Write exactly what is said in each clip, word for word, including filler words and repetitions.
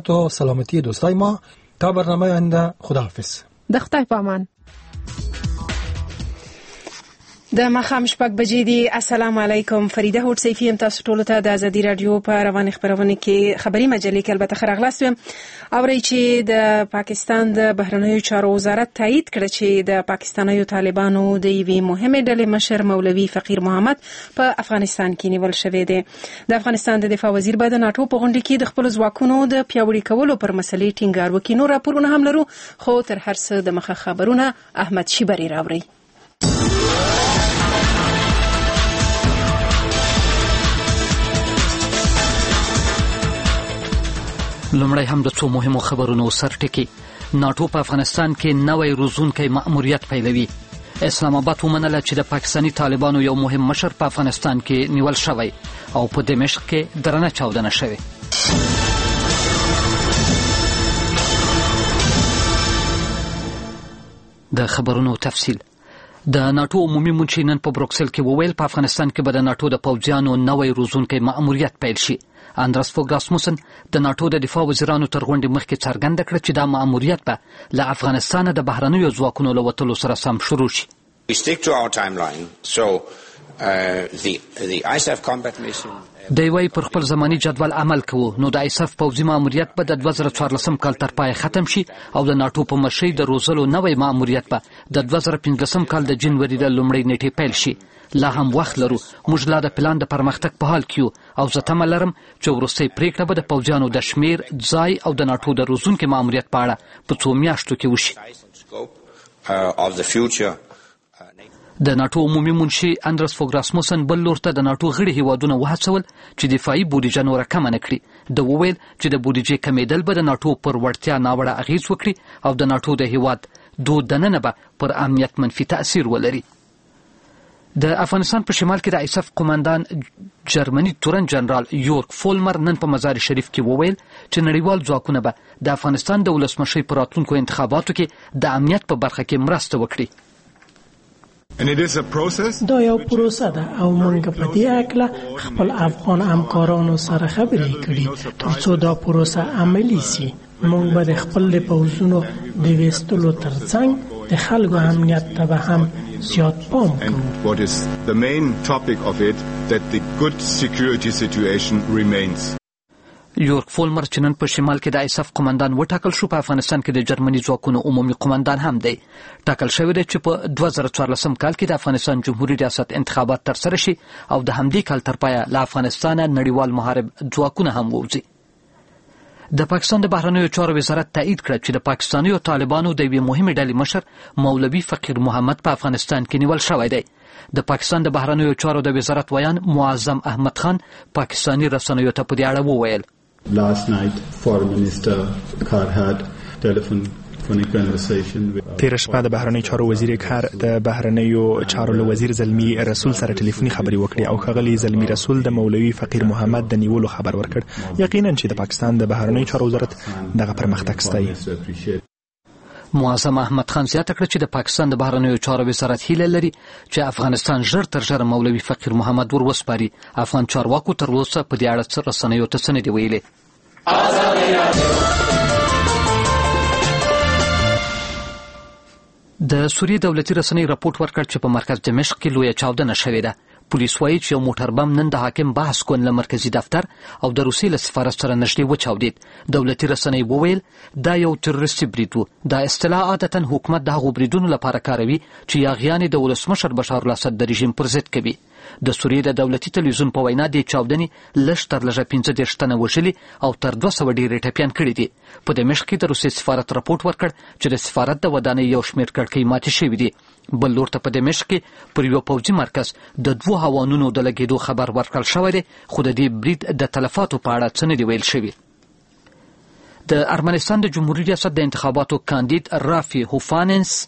صحت و سلامتی دوستای ما. تا برنامه آینده، خداحافظ. د خدای په امان. د ماښام شپږ بجې دي. السلام علیکم. فریده هوډ سیفی یم. تاسو ټولو ته د ازادي راډیو په روانې خپرونې کې خبري مجلې کې البته ښه راغلاست یم. اورئ چې د پاکستان د بهرنیو چارو وزارت تایید کړه چې د پاکستانیو طالبانو د یوې مهمې ډلې مشر مولوي فقیر محمد په افغانستان کې نیول شوی دی. د افغانستان د دفاع وزیر به د ناټو په غونډه کې د خپلو ځواکونو د پیاوړي کولو پر مسلې ټینګار وکړي. نور راپورونه هم لرو، خو تر هر څه د مخه خبرونه احمد شیبري راوړي. لومړی هم د څو مهمو خبرونو سرټکی. ناټو په افغانستان کې نوی روزونکی مأموریت پیلوي. اسلام آباد ومنله چې د پاکستاني طالبانو یو مهم مشر په افغانستان کې نیول شوی او په دمشق کې درنه چاودنه شوې. د خبرونو تفصیل. د ناټو عمومي منشي نن په بروکسل کې وویل په افغانستان کې به د ناټو د پوځیانو نوی روزونکی مأموریت پیل شي. اندرس فوګ راسموسن د ناټو د دفاع وزیرانو تر غونډې مخکې څرګنده کړه چې دا مأموریت به له افغانستانه د بهرنیو ځواکونو له وتلو سره سم شروع شي. We stick to our timeline. So uh, the the I S A F combat mission دی وی پر خپل زمانی جدول عمل کوو. نو د ایساف پوځي مأموریت به د دوه زره څوارلسم کال تر پای ختم شي او د ناټو په مشرۍ د روزلو نوی مأموریت به د دوه زره پنځلسم کال د جنوري د لومړۍ نیټې پیل شي. لا هم وخت لرو. موږ لا د پلان د پرمختګ په حال کې یو او زه تمه لرم چې وروستۍ پریکړه به د پوځیانو د شمیر، ځای او د ناټو د روزونکي مأموریت په اړه په څو میاشتو کې وشي. د ناټو عمومي منشي اندرس فوګ راسموسن بل لور ته د ناټو غړي هیوادونه وهڅول چې دفاعي بودیجه نوره کمه نه کړي. د وویل چې د بودیجې کمیدل به د ناټو پر وړتیا ناوړه اغیز وکړي او د ناټو د هیواد دود دننه به پر امنیت منفي تأثیر ولري. د افغانستان په شمال کې د ایساف قوماندان جرمني تورن جنرال یورک فولمر نن په مزار شریف کې وویل چې نړیوال ځواکونه به د افغانستان د ولسمشۍ په راتلونکو انتخاباتو کې د امنیت په برخه کې مرسته وکړي. دا یو پروسه ده او موږ په دې اړه خپل افغان همکارانو سره خبرې کړې ترڅو دا پروسه عملي شي. موږ به د خپل پوځونو د ویستلو ترڅنګ د خلکو امنیت ته به هم زیات پام کوو. What is the main topic of it that the good security situation remains. یورک فولمر چې نن په شمال کې د ایساف قوماندان وټاکل شو، په افغانستان کې د جرمني ځواکونو عمومي قوماندان هم دی. ټاکل شوی دی چې په دوه زره څوارلسم کال کې د افغانستان جمهوریت ریاست انتخابات ترسره شي او د همدې کال تر پایه له افغانستانه نړیوال محارب ځواکونه هم ووځي. د پاکستان د بهرنیو چارو وزارت تایید کړه چې د پاکستانیو طالبانو د یوې مهمې ډلې مشر مولوي فقیر محمد په افغانستان کې نیول شوی دی. د پاکستان د بهرنیو چارو د وزارت ویان معظم احمد خان پاکستاني رسنیو ته په دې اړه وویل. Last night, Foreign Minister Kar had telephone تیر شپه د بهرنیو چارو وزیر کار د بهرنیو چارو له وزیر زلمی رسول سره ټلیفوني خبري وکړي او ښاغلي زلمی رسول د مولوي فقیر محمد د نیولو خبر ورکړ. یقینا چې د پاکستان د بهرنیو چارو وزارت دغه پرمختګ ستایي. معظم احمد خان زیاته کړه چې د پاکستان د بهرنیو چارو وزارت هیله لري چې افغانستان ژر تر ژره مولوي فقیر محمد ور وسپاري. افغان چارواکو تر اوسه په دې اړه څه رسنیو ته څه نه دي ویلي. د سوریې دولتي رسنۍ راپورټ ورکړ چې په مرکز دمشق کې لویه چاودنه شوې ده. پولیس وایي چې یو موټر بم نن د حاکم بحث کون له مرکزي دفتر او د روسیې له سفارت سره نږدې وچاودېد. دولتي رسنۍ وویل دا یو تروریستي برید و. دا اصطلاح عادتا حکومت د هغو بریدونو لپاره کاروي چې یاغیانې د ولسمشر بشار الاسد د رژیم پر ضد کوي. د سوریې د دولتي تلویزیون په وینا د چاودنې لږ تر لږه پنځه دېرش تنه وژلي او تر دوه سوه ډېرې ټپیان کړي دي. په دمشق کې د روسیې سفارت راپورټ ورکړ چې د سفارت د ودانۍ یو شمېر کړکۍ ماتې شوي دي. بل لور ته په دمشق کې پر یو پوځي مرکز د دوو هوانونو د لګېدو خبر ورکړل شوی دی، خو د دې برید د تلفاتو په اړه څه نه دي ویل شوي. د ارمنستان د جمهوریت ریاست د انتخاباتو کاندید رافي هوفاننس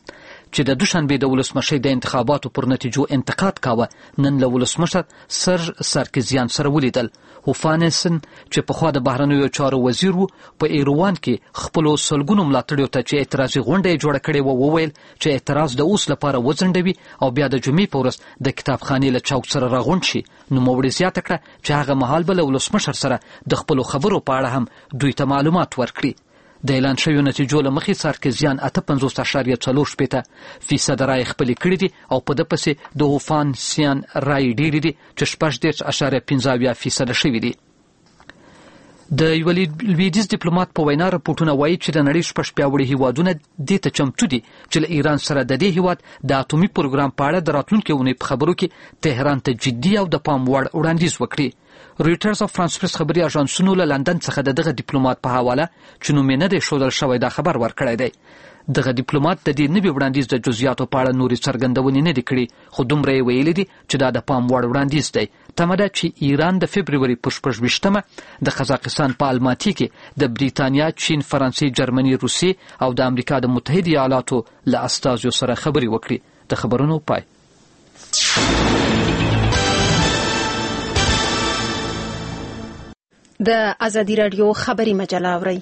چې د دوشنبه د ولسمشۍ د انتخاباتو پر نتیجو انتقاد کاوه نن له ولسمشر سر سارکزیان سره ولیدل. هوفانسن چې په خوا د بهرنیو چارو وزیر وو په ایروان کې خپل سلګونو ملاتړیو ته چې اعتراضي غونډه جوړه کړې و وویل چې اعتراض د اوس لپاره وځنډوي او بیا د جمعې په ورځ د کتابخانې له چوک سره راغونډ شي. نو موړي زیاته کړه چې هغه مهال به له ولسمشر سره د خپل خبرو په اړه هم دوی ته معلومات ورکړي. د اعلان شویو نتیجو له مخې سارکزیان اته پنځوس اعشاریه څلور شپېته فیصد رایې خپلې کړي دي او په ده پسې د هوفانسیان رایې ډېرې دي چې شپږ دېرش اعشاریه پنځه اویا فیصده شوي دي. د یوه لویدیځ ډیپلومات په وینا رپورټونه وایي چې د نړۍ شپږ پیاوړي هیوادونه دې ته چمتو دي چې له ایران سره د دې هیواد د اټومي پروګرام په اړه د راتلونکې اونۍ په خبرو کې تهران ته جدي او د پام وړ وړاندیز وکړي. رویټرز او فرانس پریس خبري اژانسونو له لندن څخه د دغه ډیپلومات په حواله چې نوم یې نه دی ښودل شوی دا خبر ورکړی دی. دغه ډیپلومات د دې نوي وړاندیز د جزئیاتو په اړه نورې څرګندونې نه دي کړي خو دومره یې ویلي دي چې دا د پام وړ وړاندیز دی. تمه ده چې ایران د فبروري په شپږ ویشتمه د قزاقستان په الماتي کې د بریتانیا، چین، فرانسې، جرمني، روسیې او د امریکا د متحده ایالاتو له استازو سره خبرې وکړي. د خبرونو پای. د ازادي راډیو خبري مجله اورئ.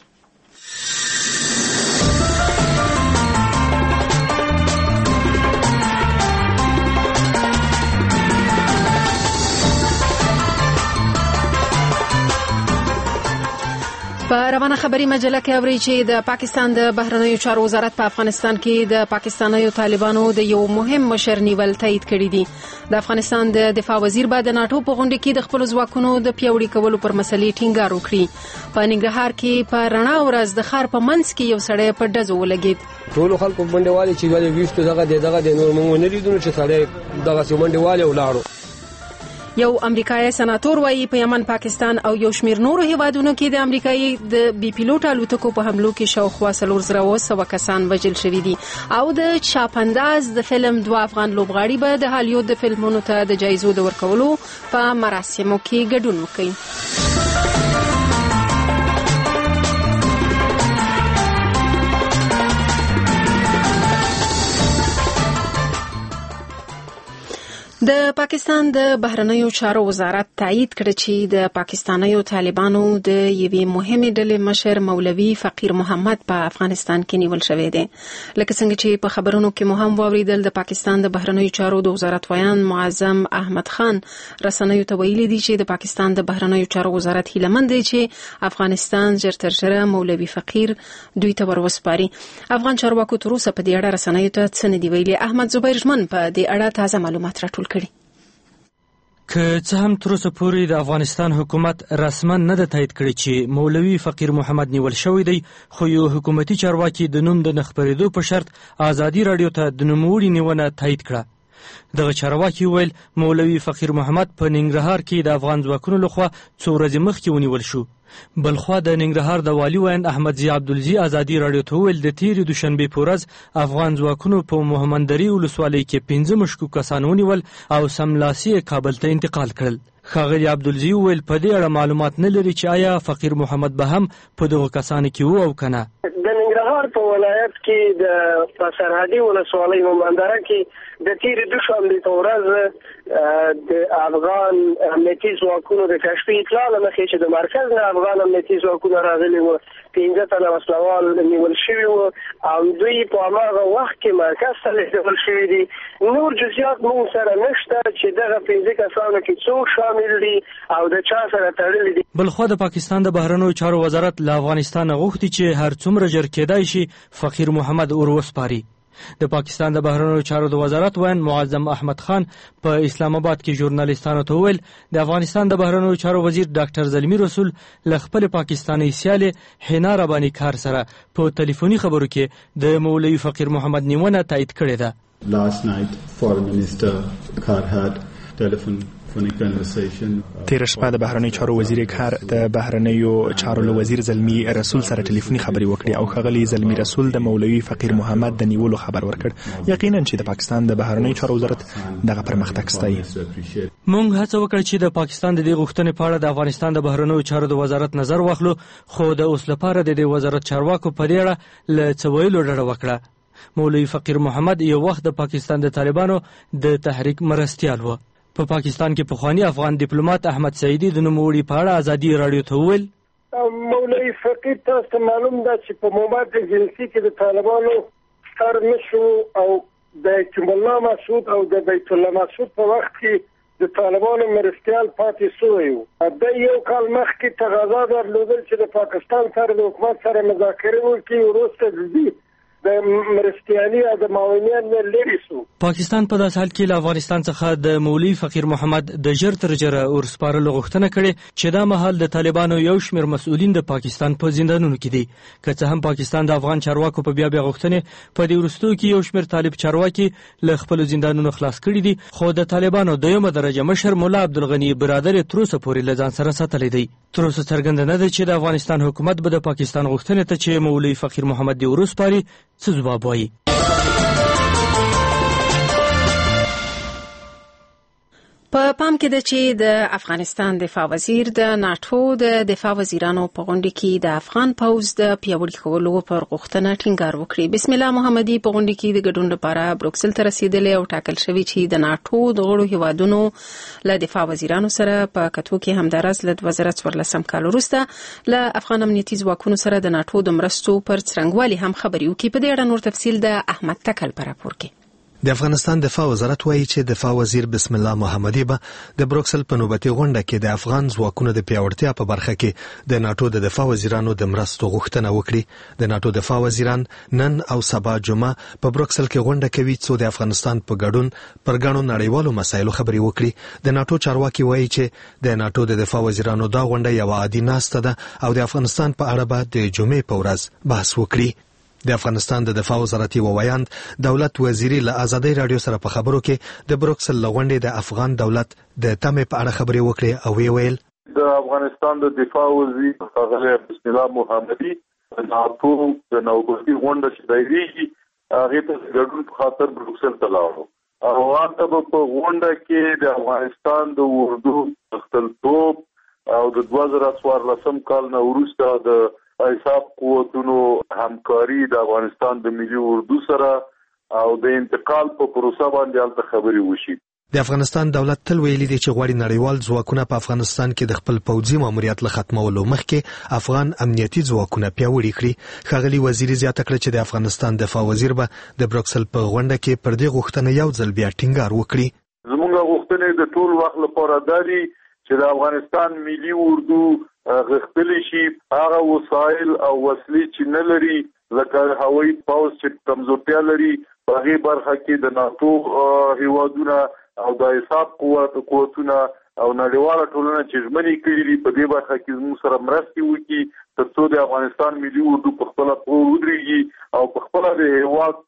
په روانه خبري مجله کې اوري چې د پاکستان د بهرنیو چارو وزارت په افغانستان کې د پاکستانیو طالبانو د یو مهم مشر نیول تایید کړی دي. د افغانستان د دفاع وزیر به د ناتو په غونډه کې د خپل ځواکونو د پیاوړي کولو پر مسلې ټینګار وکړي. په ننګرهار کې په رڼا ورځ د ښار په منځ کې یو سړی په ډزو ولګید. ټول خلکو منډهوالي چې ولې ویشتو دغه دغه د نور مونږ نه لیدو چې سړی دغه منډهوالي ولاړو. یو امریکایي سناتور وایي په یمن، پاکستان او یو شمیر نورو هیوادونو کې د امریکایي د بي پیلوټ الوتکو په حملو کې شاوخوا څلور زره اوه سوه کسان وژل شوي دي. او د چاپنداز د فلم دوه افغان لوبغاړي به د هالیوډ د فلمونو ته د جایزو د ورکولو په مراسمو کې ګډون وکړي. د پاکستان د بهرنیو چارو وزارت تایید کړ چې د پاکستانیو طالبانو د یوې مهمې ډلې مشر مولوي فقیر محمد په افغانستان کې نیول شوی دی. لکه څنګه چې په خبرونو کې مو هم واوریدل، د پاکستان د بهرنیو چارو د وزارت ویان معظم احمد خان رسنیو ته ویلي دي چې د پاکستان د بهرنیو چارو وزارت هیلهمند دی چې افغانستان ژر تر ژره مولوي فقیر دوی ته وروسپاري. افغان چارواکو تر اوسه په دې اړه رسنیو ته څه نه دي ویلي. احمد زبیر ژمن په دې اړه تازه معلومات راټول کړي. که څه هم تر اوسه پورې د افغانستان حکومت رسما نه ده تایید کړی چې مولوي فقیر محمد نیول شوی دی، خو یو حکومتي چارواکي د نوم د نه خپرېدو په شرط ازادي راډیو ته د نوموړي نیونه تایید کړه. دغه چارواکي ویل مولوي فقیر محمد په ننګرهار کې د افغان ځواکونو لخوا څو ورځې مخکې ونیول شو. بلخوا د ننګرهار د والي ویاند احمد ضیا عبدالزي ازادي راډیو ته وویل د تېرې دوشنبې په ورځ افغان ځواکونو په محمدري ولسوالۍ کې پنځه مشکوک کسان ونیول او سملاسي کابل ته انتقال کړل. ښاغلي عبدالزي وویل په دې اړه معلومات نه لري چې آیا فقیر محمد به هم په دغو کسانو کې و او که نه. د ننګرهار په ولایت کې د سرحدي ولسوالۍ مومندره کې د تېرې دوشنبې په ورځ د افغان امنیتي ځواکونو د کشفي اطلاع له مخې چې د مرکز نه افغان امنیتي ځواکونه راغلي وو، پنځه تنه وسلوال نیول شوي وو او دوی په هماغه وخت کې مرکز ته لېږدول شوي دي. نور جزئیات موږ سره نشته چې دغه پنځه کسانو کې څوک شامل دي او د چا سره تړلي دي. بلخوا د پاکستان د بهرنیو چارو وزارت له افغانستان غوښتي چې هر څومره ژر کېدای شي فقیر محمد ور وسپاري. د پاکستان د بهرنیو چارو د وزارت ویاند معظم احمد خان په اسلام آباد کې ژورنالیستانو ته وویل د افغانستان د بهرنیو چارو وزیر ډاکټر زلمی رسول له خپل پاکستاني سیالې حنا رباني کار سره په ټلیفوني خبرو کې د مولوي فقیر محمد نیونه تایید کړې ده. Last night, Foreign Minister Kar had telephone تیر شپه د بهرنیو چارو وزیر کار د بهرنیو چارو له وزیر زلمی رسول سره ټلیفوني خبرې وکړې او ښاغلي زلمی رسول د مولوي فقیر محمد د نیولو خبر ورکړ. یقینا چې د پاکستان د بهرنیو چارو وزارت دغه پرمختګ ستایي. مونږ هڅه وکړه چې د پاکستان د دې غوښتنې په اړه د افغانستان د بهرنیو چارو د وزارت نظر واخلو، خو د اوس لپاره د دې وزارت چارواکو په دې اړه له څه ویلو ډډه وکړه. مولوي فقیر محمد یو وخت د پاکستان د طالبانو د تحریک مرستیال و. په پا پاکستان کې پخوانی افغان ډیپلوماټ احمد سعیدی د نوموړي په اړه ازادي رادیو ته وویل مولوي فقیر تاسو ته معلوم ده چې په محمد جنسی کې د طالبانو ستر مشر او د بیت الله مسعود او د بیت الله مسعود په وخت کې د طالبانو مرستیال پاتې شوی و. د یو کال مخکې تقاضا درلودل چې د پاکستان سره د حکومت سره مذاکره وکړي وروسته دي د مرستیالي او د معاونیت نه لري شو. پاکستان په داس حال کې له افغانستان څخه د مولوي فقیر محمد د ژر تر ژره ورسپارلو غوښتنه کړې چې دا مهال د طالبانو یو شمېر مسؤلین د پاکستان په زندانونو کې دي. که څه هم پاکستان د افغان چارواکو په بیا بیا غوښتنې په دې وروستیو کې یو شمېر طالب چارواکي له خپلو زندانونو خلاص کړي دي، خو د طالبانو دویمه درجه مشر ملا عبدالغني برادر تر اوسه پورې له ځان سره ساتلی دی. تر اوسه څرګنده نه ده چې د افغانستان حکومت به د پاکستان غوښتنې ته چې مولوي فقیر محمد دې ورسپاري څه ځواب وایي. په پام کې ده چې د افغانستان دفاع وزیر د ناتو د دفاع وزیرانو په غونډه کې د افغان پوځ د پیاوړي کولو پر غوښتنه ټینګار وکړي. بسم الله محمدي په غونډه کې د ګډون لپاره بروکسل ته رسیدلی او ټاکل شوی چې د ناتو د غړو هیوادونو له دفاع وزیرانو سره په کتو کې همدارس له دوه زره څوارلسم کال وروسته له افغان امنیتي ځواکونو سره د ناتو د مرستو پر څرنګوالي هم خبرې وکړي. په دې اړه نور تفصیل د احمد تکل په راپور کې. د افغانستان دفاع وزارت وایي چې دفاع وزیر بسم الله محمدي به د بروکسل په نوبتي غونډه کې د افغان ځواکونو د پیاوړتیا په برخه کې د ناتو د دفاع وزیرانو د مرستو غوښتنه وکړي. د ناتو دفاع وزیران نن او سبا جمعه په بروکسل کې غونډه کوي چې د افغانستان په ګډون پر ګڼو نړیوالو مسایلو خبرې وکړي. د ناتو چارواکي وایي چې د ناتو د دفاع وزیرانو دا غونډه یو عادي ناسته ده او د افغانستان په اړه به د جمعې په ورځ بحث وکړي. د افغانستان د دفاع وزارت یو ویاند دولت وزیری له ازادي رادیو سره په خبرو کې د بروکسل لغونډې د افغان دولت د تمې په اړه خبرې وکړې او وی ویل د افغانستان د دفاع وزیر هغه بسم الله محمدي د ناتو د نوبتي غونډه چې دایریږي هغه ته ګډون په خاطر بروکسل ته لاړو. او هغه په غونډه کې د افغانستان د اردو خپلتوب او د دوه زره څوارلسم کال نه وروسته د ایساف قوتونو همکاري د افغانستان د ملي اردو سره او د انتقال په پروسه باندې البته خبري وشي. د افغانستان دولت تل ویلي دی چې غواړي نړیوال ځواکونه په افغانستان کې د خپل پوځي ماموریت له ختمولو مخکې افغان امنیتي ځواکونه پیاوړي کړي. ښاغلي وزیر زیاته کړه چې د افغانستان دفاع وزیر به د بروکسل په غونډه کې پر دې غوښتنه یو ځل بیا ټینګار وکړي. زموږ غوښتنې د ټول وخت لپاره داري چې د افغانستان ملي اردو غښتلی شي، هغه وسایل او وسلې چې نه لري لکه هوایي پوځ چې کمزورتیا لري په هغې برخه کې د ناتو هیوادونه او د ایساف قوت قوتونه او نړیواله ټولنه چې ژمنې کړي دي په دې برخه کې زموږ سره مرستې وکړي تر څو د افغانستان ملي اردو په خپله پوه ودرېږي او په خپله د هېواد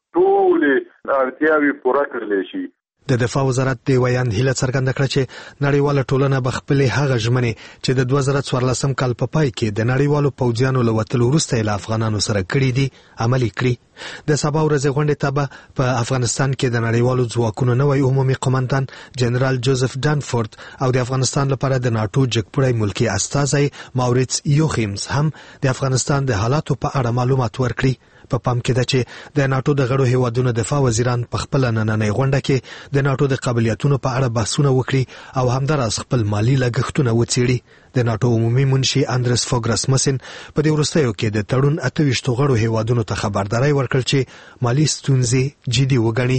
ټولې اړتیاوې پوره کړلی شي. د دفاع وزارت دی ویاند هیله څرګنده کړه چې نړیواله ټولنه به خپلې هغه ژمنې چې د دوه زره څوارلسم کال په پای کې د نړیوالو پوځیانو له وتلو وروسته یې له افغانانو سره کړي دي عملي کړي. د سبا ورځې غونډې ته به په افغانستان کې د نړیوالو ځواکونو نوی عمومي قومندان جنرال جوزف ډانفورد او د افغانستان لپاره د ناتو جګپړی ملکی استازی ماوریتس یوخیمز هم د افغانستان د حالاتو په اړه معلومات ورکړي. په پام کې ده چې د ناتو د غړو هیوادونو دفاع وزیران په خپل نننۍ غونډه کې د ناتو د قابلیتونو په اړه بحثونه وکړي او همداراز خپل مالی لګښتونه وڅېړي. د ناتو عمومي منشي اندرس فوګ راسمسن په دې وروستیو کې د تړون اته ویشتو غړو هیوادونو ته خبرداری ورکړ چې مالی ستونزې جدي وګڼي.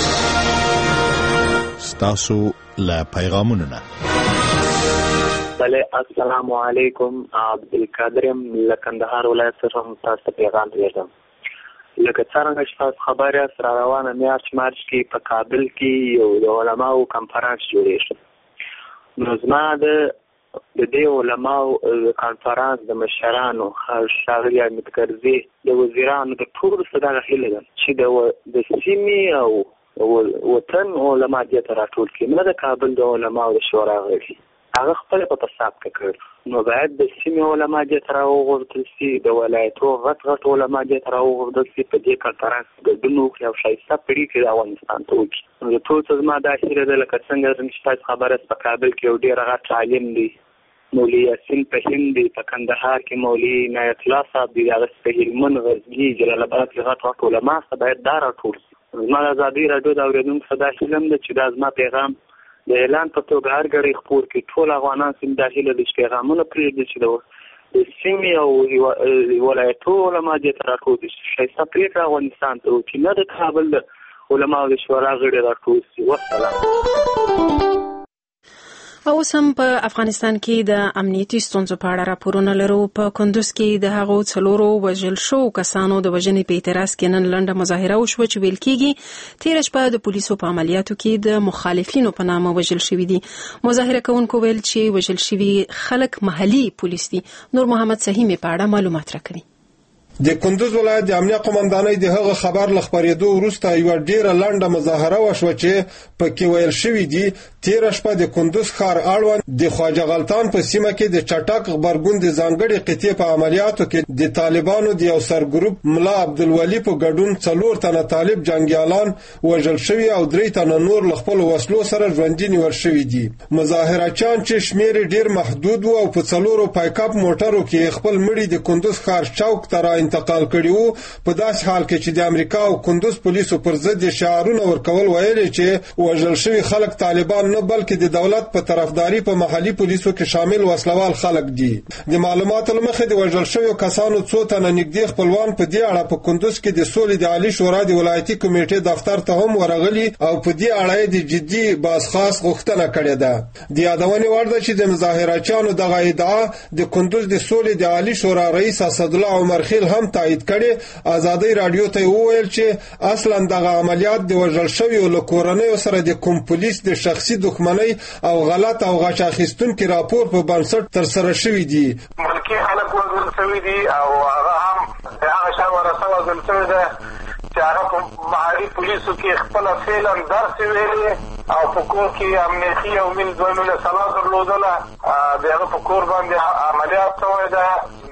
ستاسو له پیغامونو نه بله السلام علیکم عبدالقادرم له کندهار ولایت څخه تاسو ته پیغام لرم. لکه څنګه چې تاسو خبر یاست را روانه میاشت مارچ کې په کابل کې یو د علماو کنفرانس جوړ شو. نو زما د د دې علماو کنفرانس د مشرانو ښاغلي حمید کرزي د وزیرانو د ټولو څخه دغه هیله ده چې د د سیمې او وطن علما دې ته راټول کړي، نه د کابل د علماو د شورا غړي هغه خپل په تصاب کې کړ. نو باید د سیمې علما دې ته راوغورځول شي، د ولایتو غټ غټ علما دې ته راوغورځول شي، په دې کنفرانس کې ګډون وکړي او ښایسته پرېکړې د افغانستان ته وکړي. نو د ټول څه زما دا هیله ده لکه څنګه چې تاسو خبره په کابل کې یو ډېر غټ عالم دی مولوي یاسین فهیم دی، په کندهار کې مولوي عنایت الله صاحب دی، هغه په هلمند، غزني، جلال آباد کې غټ غټ علما څخه باید دا راټول شي. زما د ازادي راډیو د اورېدونکو څخه دا هیله ده چې دا زما پیغام د اعلان په توګه هر ګړی خپور کړي. ټول افغانان سیم دا هیله ده چې پیغامونه پرېږدي چې د سیمې او ولایتو علما دې ته راټول شي. ښایسته پرېکړه افغانستان ته وکړي، نه د کابل د علماو د شورا غړي راټول شي. والسلام. او سم په افغانستان کې د امنیتي ستونزو په اړه راپورونه لرو. په کندوز کې د هغو څلورو وژل شو کسانو د وژنې په اعتراض کې نن لنډه مظاهره وشوه چې ویل کېږي تېره شپه د پولیسو په عملیاتو کې د مخالفینو په نامه وژل شوي دي. مظاهره کوونکو ویل چې وژل شوي خلک محلي پولیس دي. نور محمد سهیمي په اړه معلومات راکوي. د کندوز ولایت د امنیه قومندانۍ د هغه خبر ل خبرېدو وروسته یو ډیره لنډه مظاهره وشوه چې پکې ویل شوي دي تېره شپه د کندوز ښار اړوند د خواجه غلطان په سیمه کې د چټک غبرګون د ځانګړې قطعې په عملیاتو کې د طالبانو د یو سرګروپ ملا عبدالولي په ګډون څلور تنه طالب جنګیالان وژل شوي او درې تنه نور له خپلو وسلو سره ژوندي نیول شوي دي. مظاهرچیان چې شمېر ډیر محدود وو او په څلورو پایکاپ موټرو کې خپل مړي د کندوز ښار چوک ته را انتقال کړي وو. په داسې حال کې چې د امریکا او کندوز پولیسو پر ضد شعارونه ورکول ویل چې وژل شوي خلک طالبان نه بلکې د دولت په طرفداري په محلي پولیسو کې شامل وسلوال خلک دي. د معلوماتو له مخې د وژل شویو کسانو څو تنه نږدې خپلوان په دې اړه په کندوز کې د سولې د عالي شورا د ولایتي کمیټې دفتر ته هم ورغلي او په دې اړه د جدي بازخواست غوښتنه کړې ده. د یادونې وړ ده چې د مظاهرچیانو دغه ادعا د کندوز د سولې د عالي شورا رئیس اسدالله عمر خیل هم تایید کړي. ازادي راډیو ته وویل چې اصلا دغه عملیات د وژل شویو له کورنیو سره د کوم پولیس د شخصي دښمنۍ او غلط او غچ اخیستونکي راپور په بنسټ ترسره شوي دي. ملکي خلک وژل شوي دي او هغه هم د هغه شا ورثه وژل شوې ده چې هغه په محلي پولیسو کې خپله فعلا درس ویلي او په کور کې امنیتي او مل دوه میله سلا درلودله. د هغه په کور باندې عملیات شوی ده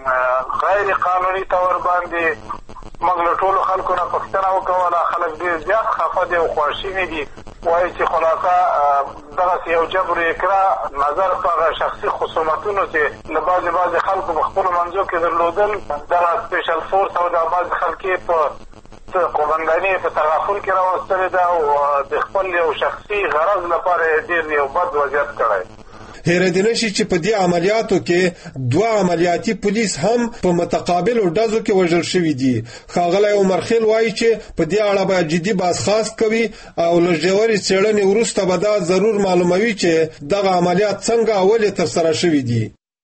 غیر قانوني طور باندې. موږ له ټولو خلکو نه پوښتنه وکوله، خلک ډېر زیات خفه دي او خواشیني دي. وایي چې خلاصه دغسې یو جبر اکرا نظر په هغه شخصي خصومتونو چې له بعضې بعضې خلکو په خپلو منځو کې درلودل، دغه سپیشل فورس او د بعضې خلکې په قومنداني په تغافل کې راوستلې ده او د خپل یو شخصي غرض لپاره یې ډېر یو بد وضعیت کړی. هېرېدی نشي چې په دې عملیاتو کې دوه عملیاتي پولیس هم په متقابلو ډزو کې وژل شوي دي. ښاغلی عمر خیل وایي چې په دې اړه باید جدي بازخواست کوي او له ژورې څېړنې وروسته به دا ضرور معلوموي چې دغه عملیات څنګه او ولې ترسره شوي دي.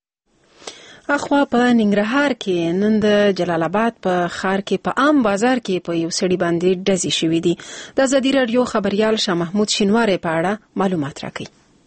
اخوا په ننګرهار کې نن د جلال آباد په ښار کې په عام بازار کې په یو سړي باندې ډزې شوي دي. د ازادي راډیو خبریال شاه محمود شینواری په اړه معلومات راکوي.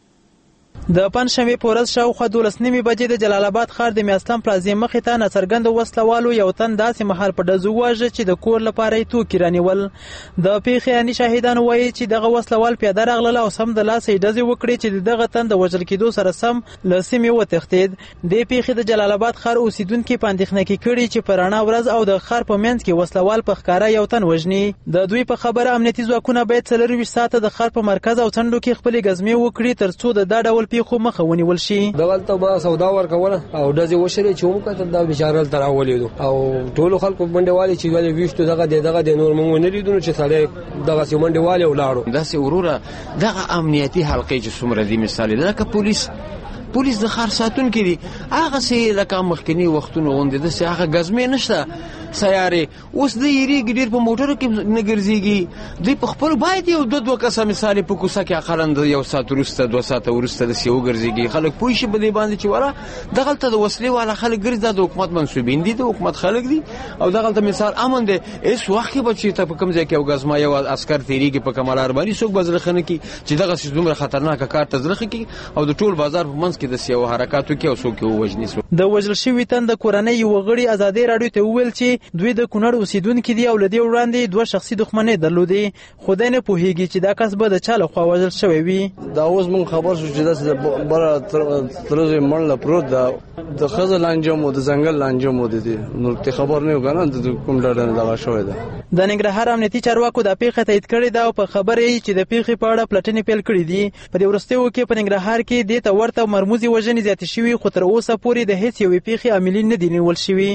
د پنځشنبې په ورځ شاوخوا دولس نیمې بجې د جلال آباد ښار د میاسلم پلازمې مخې ته ناڅرګنده وسلوالو یو تن داسې مهال په ډزو وواژه چې د کور لپاره یې توکي رانیول. د پیښې عیني شاهدان وایي چې دغه وسلوال پیاده راغلل او سم د لاسه یې ډزې وکړې چې د دغه تن د وژل کېدو سره سم له سیمې وتښتېد. دې پیښې د جلال آباد ښار اوسیدونکي په اندېښنه کې کړي چې په رڼا ورځ او د ښار په منځ کې وسلوال په ښکاره یو تن وژني. د دوی په خبره امنیتي ځواکونه باید څلرویشت ساعته د ښار په مرکز او څنډو کې خپلې ګزمې وکړي تر څو د دا ډول پیښو مخه ونیول شي. دغلته ما سودا ورکوله او ډزې وشلې چې موږ کتل دا بېچاره هلته راولېدو او ټولو خلکو منډې والې چې ولې ویشتو دغه دی دغه دی نور موږ ونه لیدو چې سړی دغسې منډې والې ولاړو. داسې وروره دغه امنیتي حلقې چې څومره دي مثال دی لکه پولیس پولیس د ښار ساتونکي دي هغسې لکه مخکیني وختونو غوندې داسې هغه ګزمې نشته سیارې. اوس دوی یېرېږي ډېر په موټرو کې نه ګرځېږي. دوی په خپلو باید یو دوه دوه کسه مثال په کوڅه کې اقلا د یو ساعت وروسته دوه ساعته وروسته داسې وګرځېږي. خلک پوه شي په دې باندې چې وره دغلته د وسلې والا خلک ګرځي دا د حکومت منصوبین دي د حکومت خلک دي او دغلته مثال امن دی. هېڅ وخت کې به چېرته په کوم ځای کې یو ګزما یو عسکر تېرېږي په کمالار باندې څوک به زړه ښه نه کړي چې دغسې دومره خطرناکه کار ته زړه ښه کړي او د ټول بازار په منځ کې داسې یو حرکاتو کې او څوک یې ووژني. د وژل شوي تن د کورنۍ یو غړي ازادي راډیو ته وویل چې دوی د کونړ اوسیدونکي دي او له دې وړاندې دوه شخصي دښمنۍ درلودې، خو دی نه پوهېږي چې دا کس به د چا لخوا وژل شوی وي. دا اوس موږ خبر شو چې داسې بله ترزی مړله پروت ده، د ښځه لانجه مو د ځنګل لانجه مو د دې نو ته خبر نه یو که نه د کوم ډډه نه دغه شوی ده. د ننګرهار امنیتي چارواکو دا پیښه تایید کړې ده او په خبره یې چې د پیښې په اړه پلټنې پیل کړي دي. په دې وروستیو کې په ننګرهار کې دې ته ورته مرموزې وژنې زیاتې شوي، خو تر اوسه پورې د هیڅ یوې پیښې عاملین نه دي نیول شوي.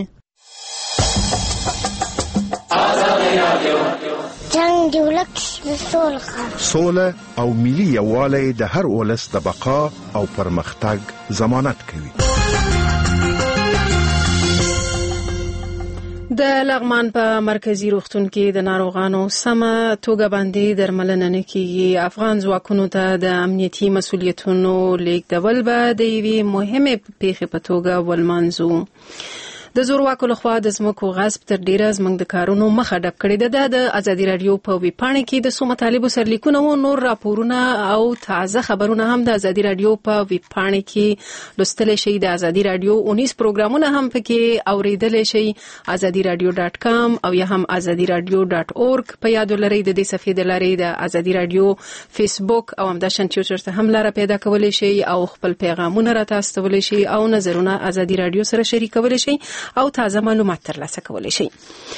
جنگ دی ولک د سوله سوله او ملي یووالی د هر ولس د بقا او پرمختګ ضمانت کوي. د لغمان په مرکزی روغتون کې د ناروغانو سمه توګه باندې درملنه نه کیږي. افغان ځواکونو ته د امنیتي مسولیتونو لیږدول به د یوې مهمې پیښې په توګه ولمانځو. د زورواکو لخوا د ځمکو غصب تر ډیره زموږ د کارونو مخه ډب کړې ده. د ازادي راډیو په ویبپاڼه کې د څو مطالبو سرلیکونه او نور راپورونه او تازه خبرونه هم د ازادي راډیو په ویبپاڼه کې لوستلی شئ. د ازادي راډیو اونیس پروګرامونه هم پکې اوریدلی شئ. ازادي راډیو ډاټ کام او یا هم ازادي راډیو ډاټ اورګ په یاد ولرئ. د دې صفحې د لارې د ازادي راډیو فیسبوک او همداشان ټویټر ته هم لاره پیدا کولی شئ او خپل پیغامونه راته استولی شئ او نظرونه ازادي راډیو سره شریکولی شئ او تازه معلومات ترلاسه کولی شئ.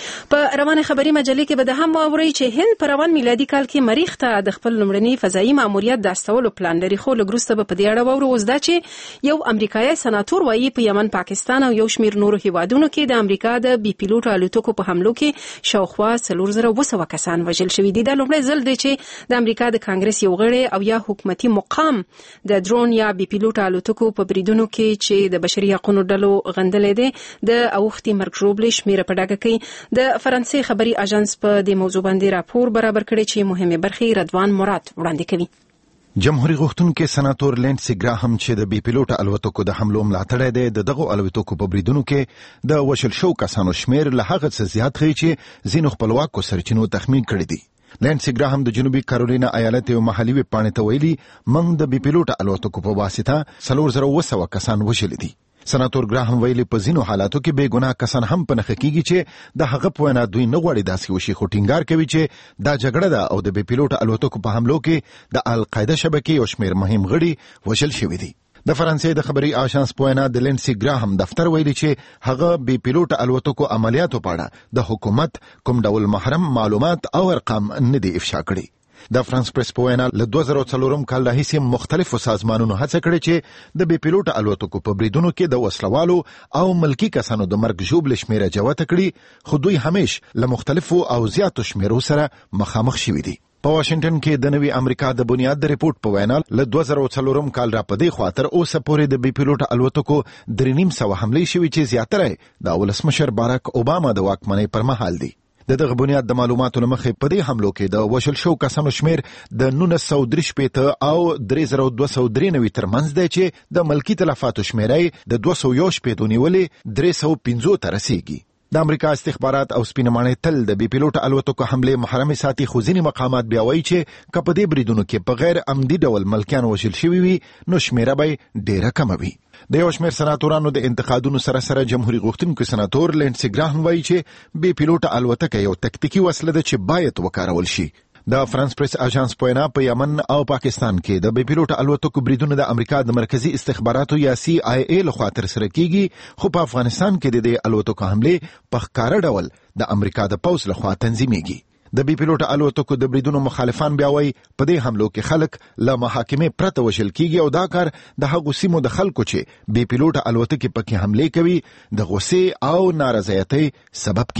په روانه خبري مجلې کې به د هم واورئ چې هند په روان میلادي کال کې مریخ ته د خپل لومړني فضایي ماموریت د استولو پلان لري، خو لږ وروسته به په دې اړه واورو. اوس دا چې یو امریکایي سناتور وایي په یمن، پاکستان او یو شمېر نورو هیوادونو کې د امریکا د بي پیلوټ الوتکو په حملو کې شاوخوا څلور زره اوه سوه کسان وژل شوي دي. دا لومړی ځل دی چې د امریکا د کانګرس یو غړی او یا حکومتي مقام د درون یا بي پیلوټ الوتکو په بریدونو کې چې د بشري حقوقو ډلو غندلې دي د اوختي مرګ ژوبلې شمیره په ډاګه کوي. د فرانسې خبري اژانس په دې موضوع باندې راپور برابر کړی چې مهمه برخې رضوان مراد وړاندې کوي. جمهوریت غوښتونکي سناتور لینډسي ګراهم چې د بي پیلوټ الوتکو د حملو ملاتړی دی، د دغو الوتکو په بریدونو کې د وژل شوو کسانو شمیر له هغه څه زیات ښیي چې ځینو خپلواکو سرچینو تخمین کړی دی. لینډسي ګراهم د جنوبي کارولینا ایالت یو محلي ویبپاڼې ته ویلي، موږ د بي پیلوټ الوتکو په واسطه څلور زره اوه سوه کسان وژلي دي. سناتور ګراهم ویلي په ځینو حالاتو کې بې ګناه کسان هم په نښه کیږي چې د هغه په وینا دوی نه غواړي داسې وشي، خو ټینګار کوي چې دا جګړه ده او د بي پیلوټ الوتکو په حملو کې د القاعده شبکې یو شمېر مهم غړي وژل شوي دي. د فرانسې د خبري اژانس په وینا د لینډسي ګراهم دفتر ویلي چې هغه بي پیلوټ الوتکو عملیاتو په اړه د حکومت کوم ډول محرم معلومات او ارقام نه دي افشا کړي. د فرانس پریس په وینا له دوه زره څلورم کال راهیسې مختلفو سازمانونو هڅه کړې چې د بي پیلوټ الوتکو په بریدونو کې د وسلوالو او ملکی کسانو د مرګ ژوبلې شمیره جوته کړي، خو دوی همیش له مختلفو او زیاتو شمیرو سره مخامخ شوي دي. په واشنگټن کې د نوي امریکا د بنیاد د ریپورت په وینا له دوه زره څلورم کال را پدې خاطر اوسه پورې د بي پیلوټ الوتکو درې نیم سوه حملې شوي چې زیاتره د ولسمشر باراک اوباما د واکمنۍ پر مهال دي. د دغه بنیاد د معلوماتو لمخې په دې حملو کې د وژل شو کسانو شمیر د نولس سوه درې شپېته او درې زره دوه سوه درې نوي ترمنځ دی چې د ملکي تلفاتو شمیر یې د دوه سوه یو شپېتو نیولې درې سوه پنځو ته رسیږي. د امریکا استخبارات او سپینمانې تل د بي پیلوټ الوتکو حملې محرمې ساتي، خو ځینې مقامات بیا وایي چې که په دې بریدونو کې په غیر عمدي ډول ملکیان وژل شوي وي نو شمیره به ډیره کمه وي. د یو شمېر سناتورانو د انتقادونو سره سره جمهوریت غوښتونکي سناتور لینډسي ګراهم وایي چې بي پیلوټ الوتکه یو تکتیکي وسله ده چې باید وکارول شي. د فرانس پریس اژانس په وینا په یمن او پاکستان کې د بي پیلوټ الوتکو بریدونه د امریکا د مرکزی استخباراتو یا سی آی ای لخوا ترسره کیږي، خو په افغانستان کې د دې الوتکو حملې په ښکاره ډول د امریکا د پوځ لخوا تنظیمېږي. د بي پیلوټ الوتکو د بریدونو مخالفان بیا وایي په دې حملو کې خلک له محاکمې پرته وژل کیږي او دا کار د هغو سیمو د خلکو چې بي پیلوټ الوتکې پکې حملې کوي د غصې او نارضایتۍ سبب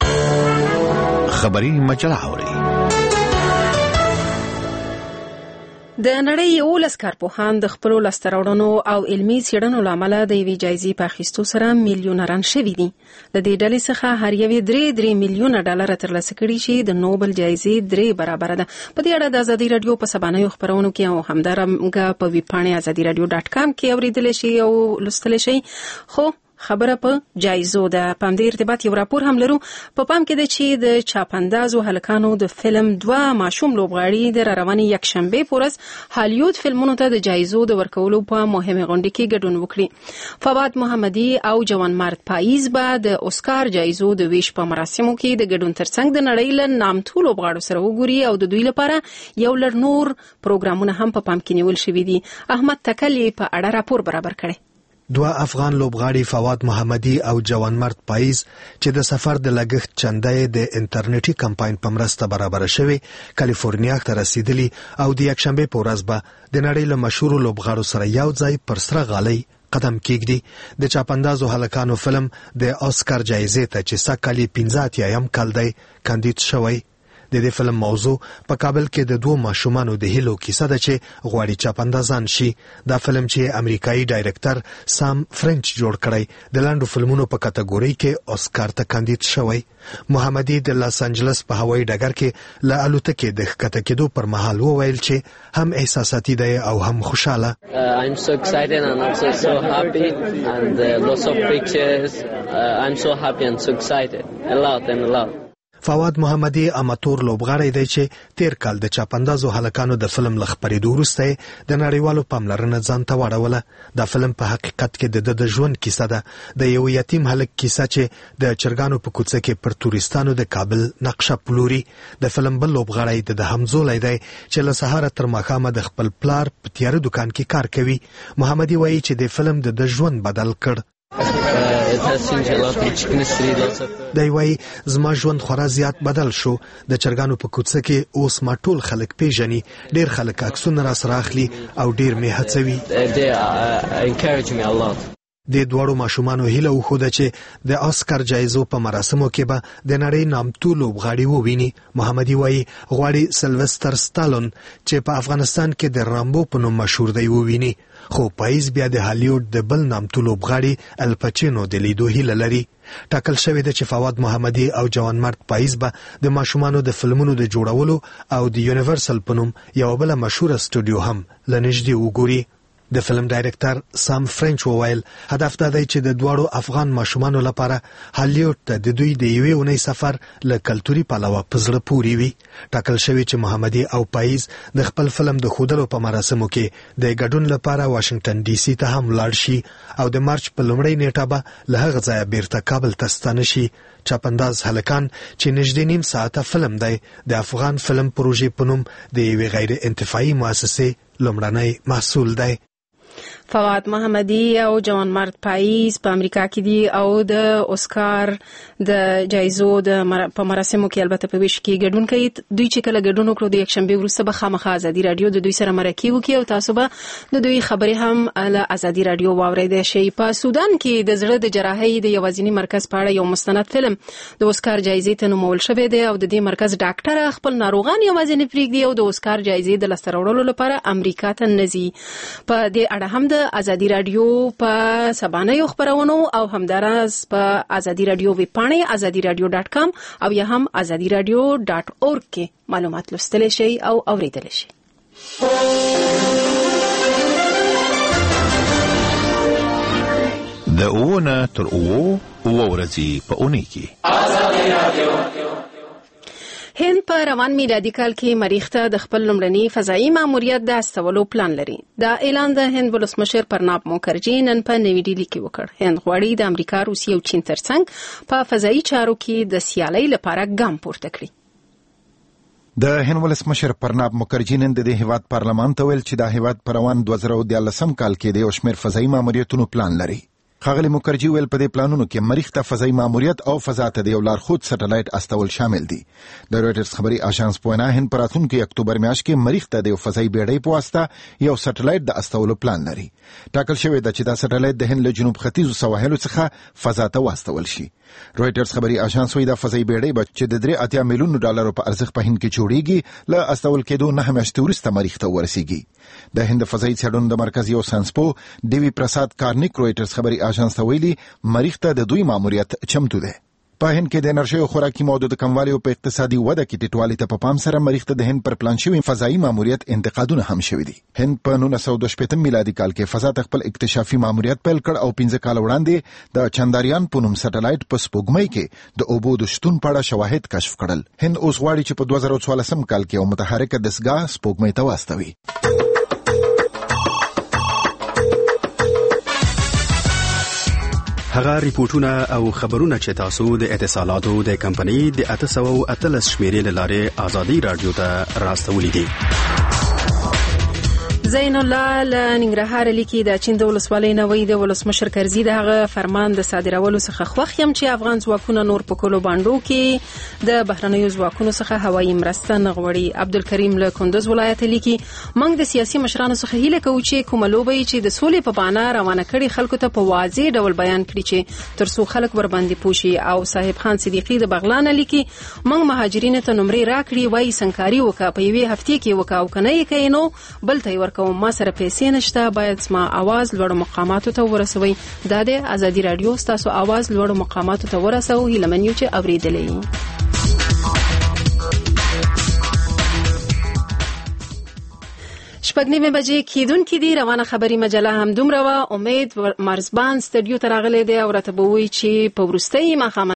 کیږي. خبري مجله اوري. د نړۍ یولس کارپوهان د خپلو لاسته راوړنو او علمي څېړنو له امله د یوې جایزې په اخیستو سره میلیونران شوي دي. د دې ډلې څخه هر یوې درې درې میلیونه ډالره ترلاسه کړي چې د نوبل جایزې درې برابره ده. په دې اړه د ازادي راډیو په سبانیو خپرونو کې او همدارنګه په ویبپاڼې ازادي راډیو ډاټ کام کې اورېدلی شي او لوستلی شي. خو خبره په جایزو ده. په همدې ارتباط یو راپور هم لرو. په پام کې ده چې د چاپندازو هلکانو د فلم دوه ماشوم لوبغاړي د روانې یکشنبه په ورځ هالیوود فلمونو ته د جایزو د ورکولو په مهمه غونډه کې ګډون وکړي. فواد محمدي او جوان مرد پاییز به د اوسکار جایزو د ویش په مراسمو کې د ګډون ترڅنګ د نړۍ له نامتو لوبغاړو سره وګوري او د دوی لپاره یو لړ نور پروګرامونه هم په پام کې نیول شوي دي. احمد تکلی په اړه راپور برابر کړي. دوه افغان لوبغاړي فواد محمدي او جوان مرد پاییز چې د سفر د لګښت چندای د انټرنیټي کمپاین په مرسته برابر شوی کالیفورنیا ته رسیدلی او د یکشنبه په ورځ به د نړۍ له مشهور لوبغاړو سره یو ځای پر سره غالۍ قدم کېږدي. د چاپندازو هلکانو فلم د اسکار جایزې ته چې سکه‌کالي پنځه اتیایم کال دی کاندید شوی. د دې فلم موضوع په کابل کې د دوه ماشومانو د هیلو کیسه ده چې غواړي چاپندازان شي. دا فلم چې امریکایي ډایرکټر سام فرنچ جوړ کړی د لاندو فلمونو په کټګوري کې اسکار ته کاندید شوی. محمدي د لاس انجلس په هوایي ډګر کې له الوتکې د ښکته کېدو پر مهال وویل چې هم احساساتي دی او هم خوشاله. I'm so excited and I'm so, so happy and uh, lots of pictures. Uh, I'm so happy and so excited. A lot and a lot. فواد محمدي اماتور لوبغاړی دی چې تیر کال د چاپندازو هلکانو د فلم له خپرېدو وروسته د نړیوالو پاملرنه ځان ته واړوله. دا فلم په حقیقت کې د د ژوند کیسه ده، د یو یتیم هلک کیسه چې د چرګانو په کوڅه کې پر تورستانو د کابل نقشه پلوري. د فلم بل لوبغاړی د همزولی دی چې له سهاره تر ماښامه د خپل پلار په تیاره دکان کې کار کوي. محمدي وایي چې د فلم د د ژوند بدل کړ. دی وایي زما ژوند خورا زیات بدل شو. د چرګانو په کوڅه کې اوس ما ټول خلک پیژني، ډیر خلک عکسونه را سره اخلي او ډیر مې هڅوي. د دوړو ماشومانو هیله وښوده چې د اسکار جایزو په مراسمو کې به د نړۍ نامتو لوبغاړي وویني. محمدي وایي غواړي سلوستر ستالون چې په افغانستان کې د رامبو په نوم مشهور دی وویني، خو پاییز بیا د هالیوډ د بل نامتو لوبغاړي الپچینو د لیدو هیله لري. ټاکل شوی ده چې فواد محمدي او جوان مرد پاییز به د ماشومانو د فلمونو د جوړولو او د یونیورسل په نوم یو بل مشهور سټوډیو هم لنږدې وګوري. د فلم ډایرکټر سام فرنچ وویل هدف دا دی چې د دوړو افغان ماشومانو لپاره هالیوډ ته د دوی د یوې اونۍ سفر له کلتوري پلوه په زړه پورې وي. ټاکل شوی چې محمدي او پاییز د خپل فلم د ښودلو په مراسمو کې د ګډون لپاره واشنگټن ډي سي ته هم ولاړ شي او د مارچ په لومړۍ نیټه به له هغه ځایه بیرته کابل ته ستانه شي. چاپنداز هلکان چې نږدې نیم ساعته فلم دی د افغان فلم پروژې په نوم د یوې غیر انتفاعي مؤسسې لومړنی محصول دی. فواد محمدي او جوان مرد پاییز په امریکا کې دي او د اوسکار د جایزو د مر... په مراسمو کې البته په ویش کې ګډون کوي. دوی چې کله ګډون وکړو د یکشنبه وروسته به خامخا ازادي رادیو د دوی سره مرکه وکړي او تاسو به د دوی خبرې هم له ازادي رادیو واورئ شئ. په سودان کې د زړه د جراحۍ د یوازینی مرکز په اړه یو مستند فلم د اوسکار جایزې ته نومول شوی دی او د دې مرکز ډاکټر خپل ناروغان یوازې نه پرېږدي او د اوسکار جایزې د لاسته راوړلو لپاره امریکا ته نه ځي. په دې اړه هم د ازادي رادیو په سبانیو خبرونو او همداراز په ازادي رادیو ویب پاڼه ازادي رادیو ډاټ کام او یا هم ازادي رادیو ډاټ اورګ کې معلومات لوستلی شئ او اوریدلی شئ. د اوونه تر اوو اوه ورځې په اونۍ کې ازادي رادیو. هند په روان میلادي کال کې مریخ ته د خپل لومړني فضایي ماموریت د استولو پلان لري. دا اعلان د هند ولسمشر پرناب مخرجي نن په نوې ډیلي کې وکړ. هند غواړي د امریکا، روسیې او چین ترڅنګ په فضایي چارو کې د سیالۍ لپاره ګام پورته کړي. د هند ولسمشر پرناب مخرجي نن د هیواد پارلمان ته ویل چې دا هیواد په روان دوه زره دیارلسم کال کې د یو شمېر فضایي ماموریتونو پلان لري. ښاغلي مخرجي ویل په دې پلانونو کې مریخ ته فضایي ماموریت او فضا ته د یو لارښود سټلایټ استول شامل دي. د رویټرز خبري آژانس په وینا هند په راتلونکي اکتوبر میاشت کې مریخ ته د یو فضایي بیړۍ په واسطه یو سټلایټ د استولو پلان لري. ټاکل شوی ده چې دا سټلایټ د هند له جنوب ختیځو سواحلو څخه فضا ته واستول شي. رویټرز خبري آژانس وایي دا فضایي بیړۍ به چې د درې اتیا میلیونو ډالرو په ارزښت په هند کې جوړیږي له استول کېدو نهه میاشتې وروسته مریخ ته ورسیږي. د هند فضایي څېړنو د مرکز یو ساینسپو دیوی پرساد کارنیک رویټرز خبري آژانس ته ویلي مریخ ته د دوی ماموریت چمتو دی. په هند کې د انرژي او خوراکي موادو د کموالي او په اقتصادي وده کې ټیټوالي ته په پام سره مریخ ته د هند پر پلان شوی فضایي ماموریت انتقادونه هم شوي دي. هند په نولس سوه دوه شپېته میلادي کال کې فضا ته خپل اکتشافي ماموریت پیل کړ او پنځه کال وړاندې د چندریان په نوم سټلایټ په سپوږمۍ کې د اوبو د شتون په اړه شواهد کشف کړل. هند اوس غواړي چې په دوه زره څوارلسم کال کې یو متحرکه دستګاه سپوږمۍ ته واستوي. هغه ریپورتونه او خبرونه چې تاسو د اتصالاتو د کمپنۍ د اته سوه اتلس شمیرې له لارې ازادي رادیو ته راستولي دي. زین الله له ننګرهار لیکي د چین د ولسوالۍ نوې د ولسمشر کرزي دغه فرمان د صادرولو څخه خوښ یم چې افغان ځواکونه نور په کولو باندو کې د بهرنیو ځواکونو څخه هوایي مرسته نه غواړي. عبدالکریم له کندوز ولایت لیکي موږ د سیاسي مشرانو څخه هیله کوو چې کومه لوبه چې د سولې په بهانه روانه کړي خلکو ته په واضح ډول بیان کړي چې ترڅو خلک ور باندې پوښي. او صاحب خان صدیقی د بغلان لیکي موږ مهاجرین ته نمرې راکړي وای سنکاري وکا په یوې هفته کې وکا او کنه یې کینو بل ته ورکو ما سره پیسې نشته باید ما आवाज لوړ مقاماتو ته ورسوي. دا د ازادي رادیو تاسو आवाज لوړ مقاماتو ته ورسوي هیله منو چې اوریدلې. شپږ نیمه بجې کېدونکې دي. روانه خبري مجله هم دومره وه. امید مرزبان سټډیو ته راغلی دی او راته به وایي چې په وروستۍ ماښام